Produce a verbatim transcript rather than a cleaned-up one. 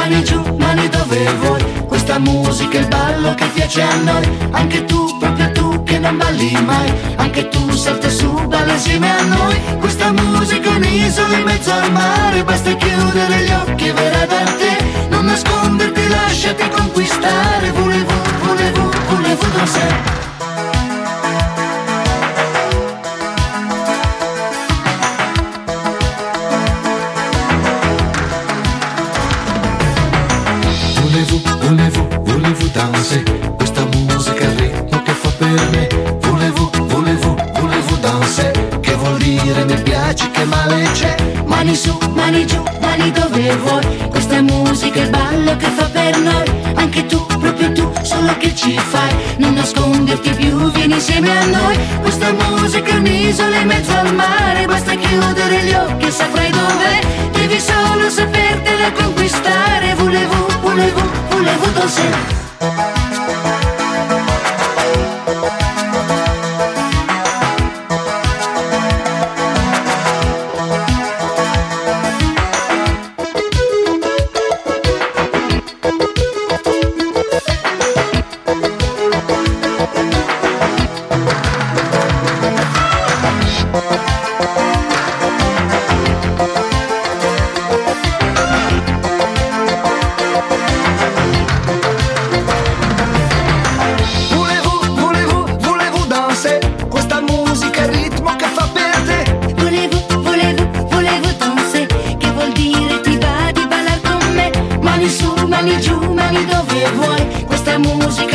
mani giù, mani dove vuoi. Questa musica è il ballo che piace a noi. Anche tu, proprio tu che non balli mai. Anche tu salta su, balla insieme a noi. Questa musica è un'isola in mezzo al mare. Basta chiudere gli occhi e verrà da te. Non nasconderti, lasciati conquistare. Volevo, volevo, volevo danzare. Volevo, volevo danse, questa musica il ritmo che fa per me. Volevo, volevo, volevo danse, che vuol dire mi piaci, che male c'è. Mani su, mani giù, mani dove vuoi. Questa musica è il ballo che fa per noi. Anche tu, proprio tu, solo che ci fai. Non nasconderti più, vieni insieme a noi. Questa musica è un'isola in mezzo al mare. Basta chiudere gli occhi e saprai dov'è. Devi solo sapertela conquistare. Volevo, volevo, volevo danzare. Mani su, mani giù, mani dove vuoi. Questa musica